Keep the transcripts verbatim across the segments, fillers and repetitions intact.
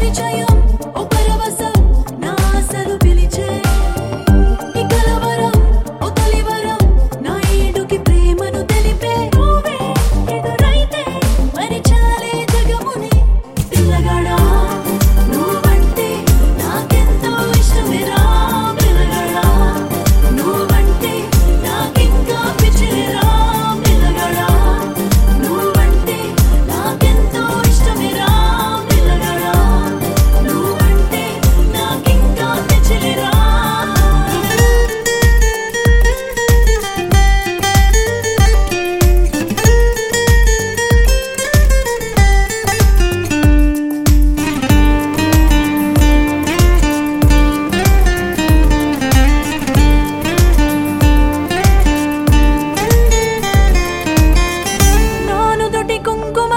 పరిచయం ఓ పరవశం నా ఆశలు పిలిచే ఈ కలవరం ఓ తొలివరం నా ఏడుకి ప్రేమను తెలిపే నువ్వే ఎదురైతే మరి చాలే జగముని పిల్లగాడా నువ్వంటే నాకెంతో ఇష్టమేరా పిల్లగాడా నువ్వంటే నాకింకా పిచ్చిలేరా పిల్లగాడా నువ్వంటే నాకెంతో ఇష్టమేరా పిల్లగాడా నువ్వంటే నాకింకా పిచ్చిలేరా నానుదుటి కుంకుమ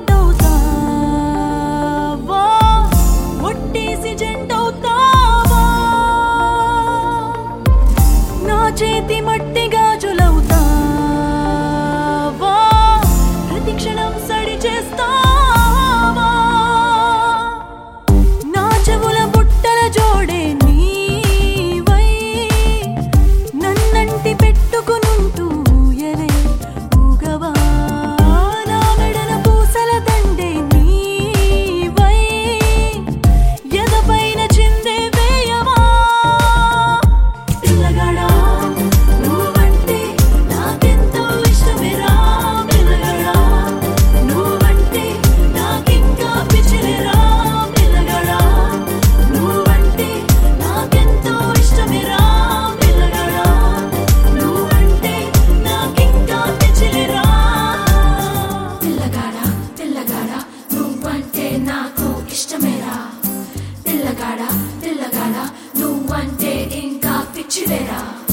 బొట్టవుతావా ఒట్టేసి జంటవుతావా నా చేతి మట్టి గాజులవుతావా ప్రతి క్షణం సడి చేస్తావా నా చెవుల బుట్టల జోడే నీవై నన్నంటి పెట్టుకునుంటూ ఎలే ఊగవా నా మెడల పూసల దండే నీవై ఎదపైన చిందే వేయవా పిల్లగాడా నువ్వంటే నాకెంతో ఇష్టమేరా పిల్లగాడా నువ్వంటే నాకింకా పిచ్చిలేరా పిల్లగాడా నువ్వంటే నాకెంతో ఇష్టమేరా పిల్లగాడా నువ్వంటే నాకింకా పిచ్చిలేరా పిల్లగాడా పిల్లగాడా నువ్వంటే నాకు ఇష్టమేరా పిల్లగాడా పిల్లగాడా నువ్వంటే ఇంకా పిచ్చివేరా